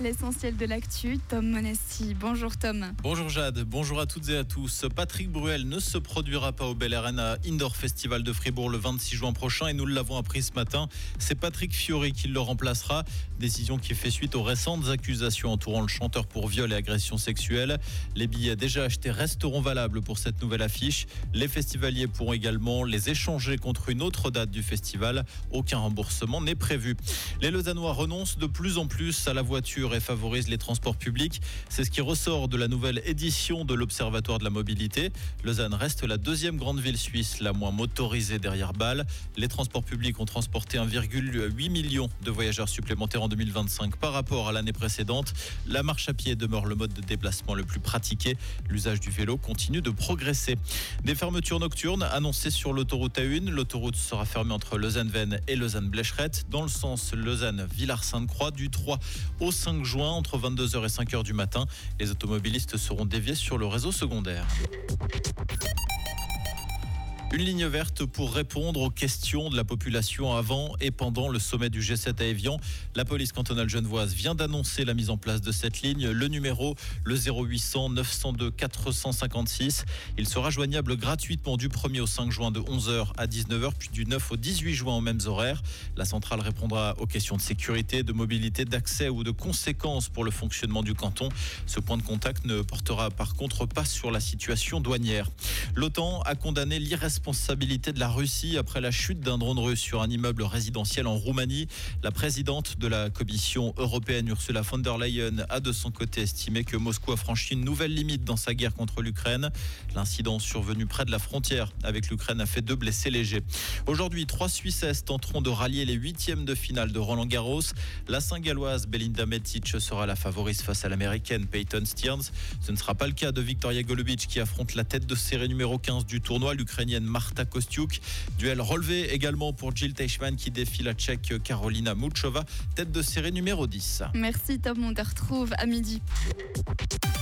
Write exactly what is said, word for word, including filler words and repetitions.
l'essentiel de l'actu. Tom Monesti. Bonjour Tom. Bonjour Jade, bonjour à toutes et à tous. Patrick Bruel ne se produira pas au Bel Arena Indoor Festival de Fribourg le vingt-six juin prochain et nous l'avons appris ce matin. C'est Patrick Fiori qui le remplacera. Décision qui fait suite aux récentes accusations entourant le chanteur pour viol et agression sexuelle. Les billets déjà achetés resteront valables pour cette nouvelle affiche. Les festivaliers pourront également les échanger contre une autre date du festival. Aucun remboursement n'est prévu. Les Lausannois renoncent de plus en plus à la voiture et favorisent les transports publics. C'est ce qui ressort de la nouvelle édition de l'Observatoire de la mobilité. Lausanne reste la deuxième grande ville suisse la moins motorisée derrière Bâle. Les transports publics ont transporté un virgule huit million de voyageurs supplémentaires en deux mille vingt-cinq par rapport à l'année précédente. La marche à pied demeure le mode de déplacement le plus pratiqué. L'usage du vélo continue de progresser. Des fermetures nocturnes annoncées sur l'autoroute A un. L'autoroute sera fermée entre Lausanne-Vennes et Lausanne-Blecherette dans le sens Lausanne-Villars-Sainte-Croix du trois au cinq juin entre vingt-deux heures et cinq heures du matin. Les automobilistes seront déviés sur le réseau secondaire. Une ligne verte pour répondre aux questions de la population avant et pendant le sommet du G sept à Évian. La police cantonale genevoise vient d'annoncer la mise en place de cette ligne. Le numéro, le zéro huit cents neuf cent deux quatre cent cinquante-six. Il sera joignable gratuitement du premier au cinq juin de onze heures à dix-neuf heures, puis du neuf au dix-huit juin aux mêmes horaires. La centrale répondra aux questions de sécurité, de mobilité, d'accès ou de conséquences pour le fonctionnement du canton. Ce point de contact ne portera par contre pas sur la situation douanière. L'OTAN a condamné l'irresponsabilité responsabilité de la Russie après la chute d'un drone russe sur un immeuble résidentiel en Roumanie. La présidente de la Commission européenne, Ursula von der Leyen, a de son côté estimé que Moscou a franchi une nouvelle limite dans sa guerre contre l'Ukraine. L'incident survenu près de la frontière avec l'Ukraine a fait deux blessés légers. Aujourd'hui, trois Suissesses tenteront de rallier les huitièmes de finale de Roland-Garros. La Saint-Galloise Belinda Bencic sera la favorite face à l'Américaine Peyton Stearns. Ce ne sera pas le cas de Victoria Golubic qui affronte la tête de série numéro quinze du tournoi, l'Ukrainienne Marta Kostiuk. Duel relevé également pour Jill Teichmann qui défie la Tchèque Karolina Muchova, tête de série numéro dix. Merci Tom, on te retrouve à midi.